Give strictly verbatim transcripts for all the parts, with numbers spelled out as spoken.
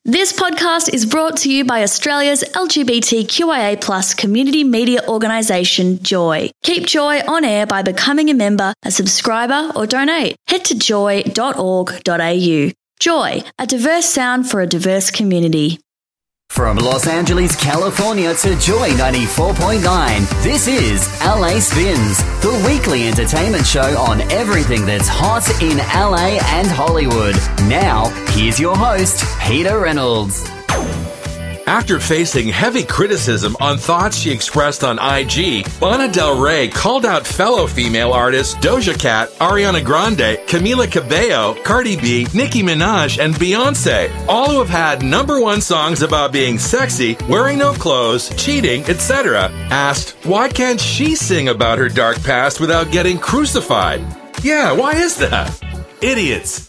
This podcast is brought to you by Australia's L G B T Q I A plus community media organisation, Joy. Keep Joy on air by becoming a member, a subscriber or donate. Head to joy dot org dot a u. Joy, a diverse sound for a diverse community. From Los Angeles, California to Joy ninety-four point nine, this is L A Spins, the weekly entertainment show on everything that's hot in L A and Hollywood. Now, here's your host, Peter Reynolds. After facing heavy criticism on thoughts she expressed on I G, Lana Del Rey called out fellow female artists Doja Cat, Ariana Grande, Camila Cabello, Cardi B, Nicki Minaj, and Beyonce, all who have had number one songs about being sexy, wearing no clothes, cheating, et cetera, asked, why can't she sing about her dark past without getting crucified? Yeah, why is that? Idiots.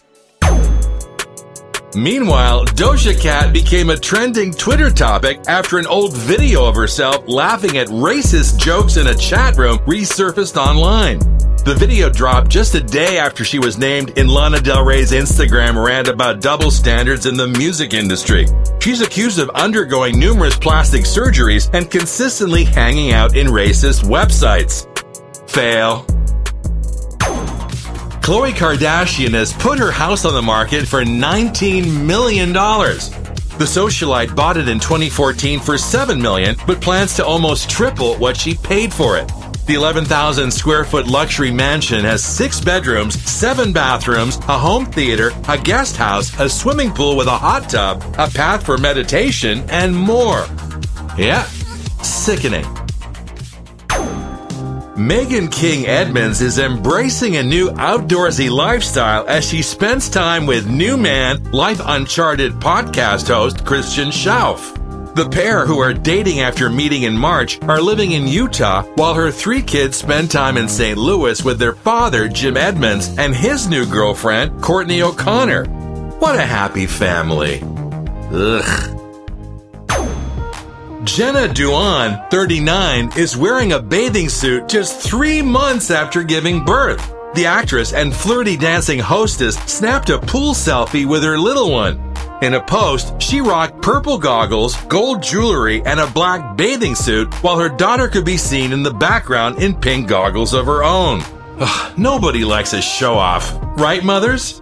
Meanwhile, Doja Cat became a trending Twitter topic after an old video of herself laughing at racist jokes in a chat room resurfaced online. The video dropped just a day after she was named in Lana Del Rey's Instagram rant about double standards in the music industry. She's accused of undergoing numerous plastic surgeries and consistently hanging out in racist websites. Fail. Khloe Kardashian has put her house on the market for nineteen million dollars. The socialite bought it in twenty fourteen for seven million dollars, but plans to almost triple what she paid for it. The eleven thousand square foot luxury mansion has six bedrooms, seven bathrooms, a home theater, a guest house, a swimming pool with a hot tub, a path for meditation, and more. Yeah, sickening. Megan King Edmonds is embracing a new outdoorsy lifestyle as she spends time with new man, Life Uncharted podcast host Christian Schauf. The pair, who are dating after meeting in March, are living in Utah while her three kids spend time in Saint Louis with their father, Jim Edmonds, and his new girlfriend, Courtney O'Connor. What a happy family. Ugh. Jenna Dewan, thirty-nine, is wearing a bathing suit just three months after giving birth. The actress and flirty dancing hostess snapped a pool selfie with her little one. In a post, she rocked purple goggles, gold jewelry, and a black bathing suit, while her daughter could be seen in the background in pink goggles of her own. Ugh, nobody likes a show-off, right, mothers?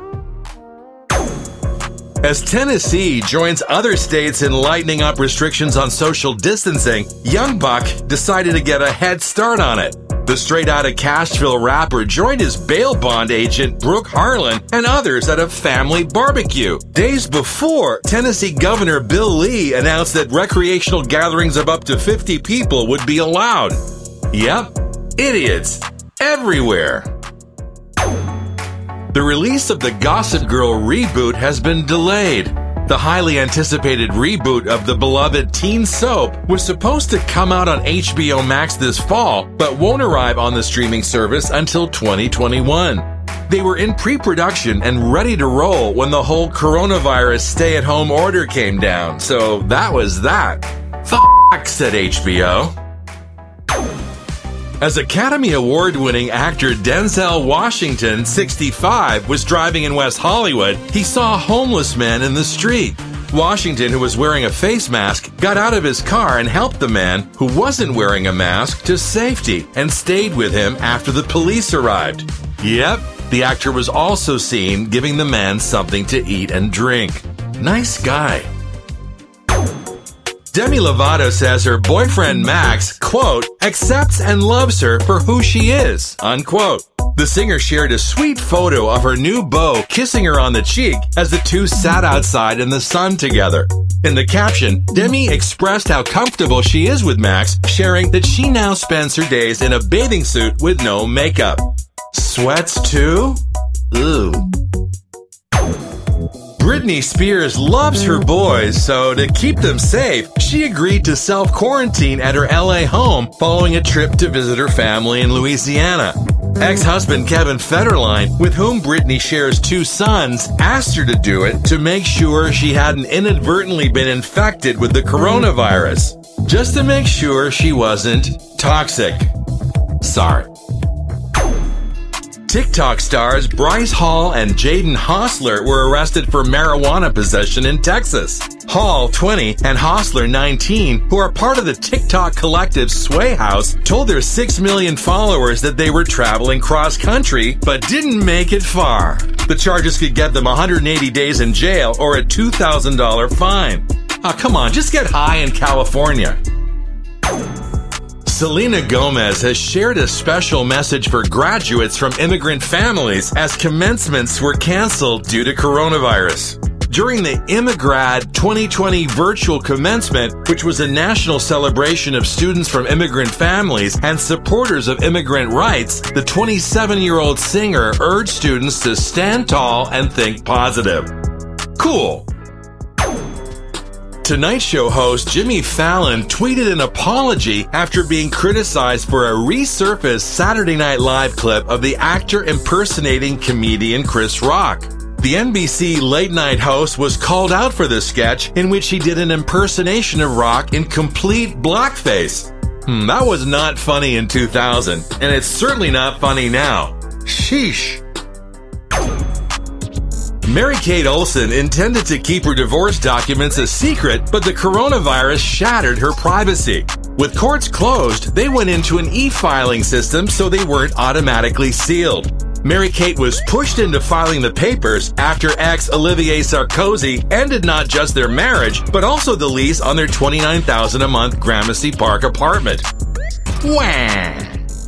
As Tennessee joins other states in lightening up restrictions on social distancing, Young Buck decided to get a head start on it. The straight-outta Cashville rapper joined his bail bond agent, Brooke Harlan, and others at a family barbecue. Days before, Tennessee Governor Bill Lee announced that recreational gatherings of up to fifty people would be allowed. Yep, idiots everywhere. The release of the Gossip Girl reboot has been delayed. The highly anticipated reboot of the beloved teen soap was supposed to come out on H B O Max this fall, but won't arrive on the streaming service until twenty twenty-one. They were in pre-production and ready to roll when the whole coronavirus stay-at-home order came down, so that was that. F***, said H B O. As Academy Award-winning actor Denzel Washington, sixty-five, was driving in West Hollywood, he saw a homeless man in the street. Washington, who was wearing a face mask, got out of his car and helped the man, who wasn't wearing a mask, to safety and stayed with him after the police arrived. Yep, the actor was also seen giving the man something to eat and drink. Nice guy. Demi Lovato says her boyfriend Max, quote, accepts and loves her for who she is, unquote. The singer shared a sweet photo of her new beau kissing her on the cheek as the two sat outside in the sun together. In the caption, Demi expressed how comfortable she is with Max, sharing that she now spends her days in a bathing suit with no makeup. Sweats too? Ooh. Britney Spears loves her boys, so to keep them safe, she agreed to self-quarantine at her L A home following a trip to visit her family in Louisiana. Ex-husband Kevin Federline, with whom Britney shares two sons, asked her to do it to make sure she hadn't inadvertently been infected with the coronavirus, just to make sure she wasn't toxic. Sorry. TikTok stars Bryce Hall and Jaden Hossler were arrested for marijuana possession in Texas. Hall, twenty, and Hossler, nineteen, who are part of the TikTok collective Sway House, told their six million followers that they were traveling cross-country, but didn't make it far. The charges could get them one hundred eighty days in jail or a two thousand dollars fine. Oh, come on, just get high in California. Selena Gomez has shared a special message for graduates from immigrant families as commencements were canceled due to coronavirus. During the Immigrad twenty twenty virtual commencement, which was a national celebration of students from immigrant families and supporters of immigrant rights, the twenty-seven-year-old singer urged students to stand tall and think positive. Cool. Tonight Show host Jimmy Fallon tweeted an apology after being criticized for a resurfaced Saturday Night Live clip of the actor impersonating comedian Chris Rock. The N B C late-night host was called out for the sketch in which he did an impersonation of Rock in complete blackface. Hmm, that was not funny in two thousand, and it's certainly not funny now. Sheesh. Mary-Kate Olsen intended to keep her divorce documents a secret, but the coronavirus shattered her privacy. With courts closed, they went into an e-filing system so they weren't automatically sealed. Mary-Kate was pushed into filing the papers after ex Olivier Sarkozy ended not just their marriage, but also the lease on their twenty-nine thousand dollars a month Gramercy Park apartment. Wah!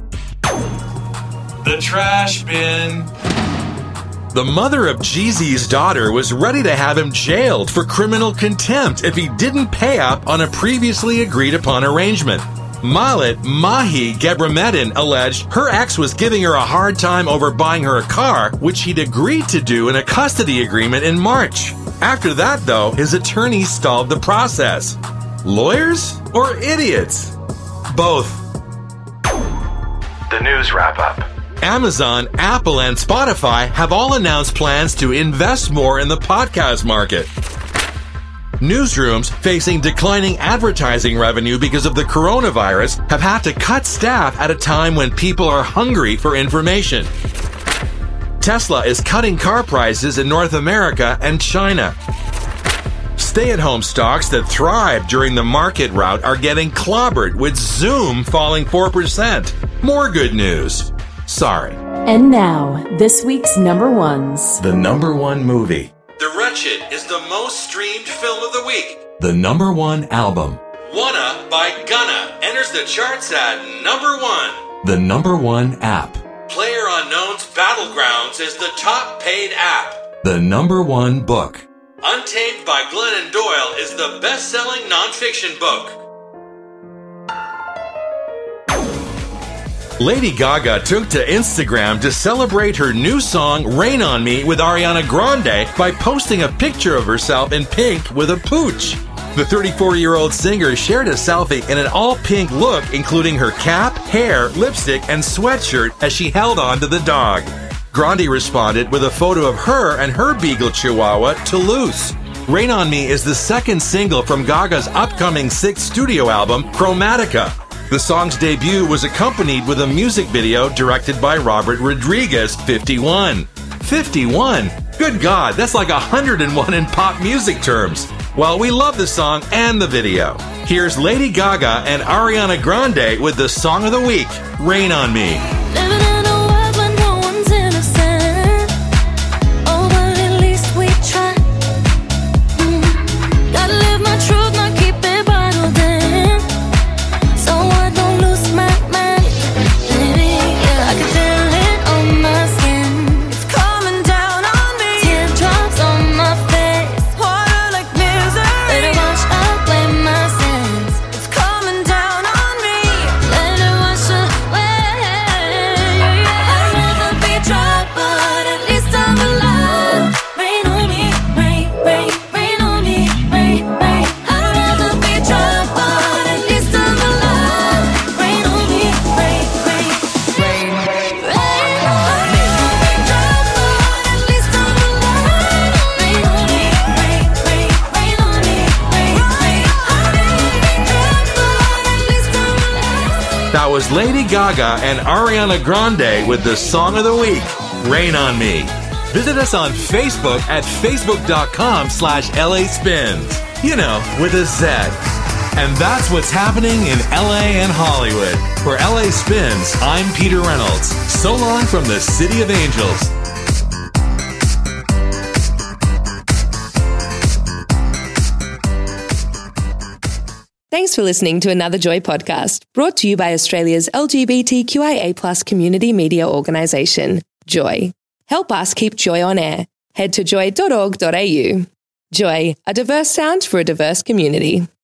The trash bin. The mother of Jeezy's daughter was ready to have him jailed for criminal contempt if he didn't pay up on a previously agreed upon arrangement. Malit Mahi Gebremedin alleged her ex was giving her a hard time over buying her a car, which he'd agreed to do in a custody agreement in March. After that, though, his attorney stalled the process. Lawyers or idiots? Both. The news wrap-up. Amazon, Apple, and Spotify have all announced plans to invest more in the podcast market. Newsrooms facing declining advertising revenue because of the coronavirus have had to cut staff at a time when people are hungry for information. Tesla is cutting car prices in North America and China. Stay-at-home stocks that thrived during the market rout are getting clobbered, with Zoom falling four percent. More good news. Sorry. And now, this week's number ones. The number one movie. The Wretched is the most streamed film of the week. The number one album. Wanna by Gunna enters the charts at number one. The number one app. PlayerUnknown's Battlegrounds is the top paid app. The number one book. Untamed by Glennon Doyle is the best-selling nonfiction book. Lady Gaga took to Instagram to celebrate her new song Rain on Me with Ariana Grande by posting a picture of herself in pink with a pooch. The thirty-four-year-old singer shared a selfie in an all-pink look, including her cap, hair, lipstick, and sweatshirt as she held on to the dog. Grande responded with a photo of her and her beagle chihuahua, Toulouse. Rain on Me is the second single from Gaga's upcoming sixth studio album, Chromatica. The song's debut was accompanied with a music video directed by Robert Rodriguez, fifty-one. fifty-one? Good God, that's like one hundred one in pop music terms. Well, we love the song and the video. Here's Lady Gaga and Ariana Grande with the song of the week, Rain on Me. Here's Lady Gaga and Ariana Grande with the Song of the Week, Rain on Me. Visit us on Facebook at facebook.com slash LA Spins. You know, with a Z. And that's what's happening in L A and Hollywood. For L A Spins, I'm Peter Reynolds. So long from the City of Angels. Thanks for listening to another Joy podcast, brought to you by Australia's L G B T Q I A plus community media organisation, Joy. Help us keep Joy on air. Head to joy dot org dot a u. Joy, a diverse sound for a diverse community.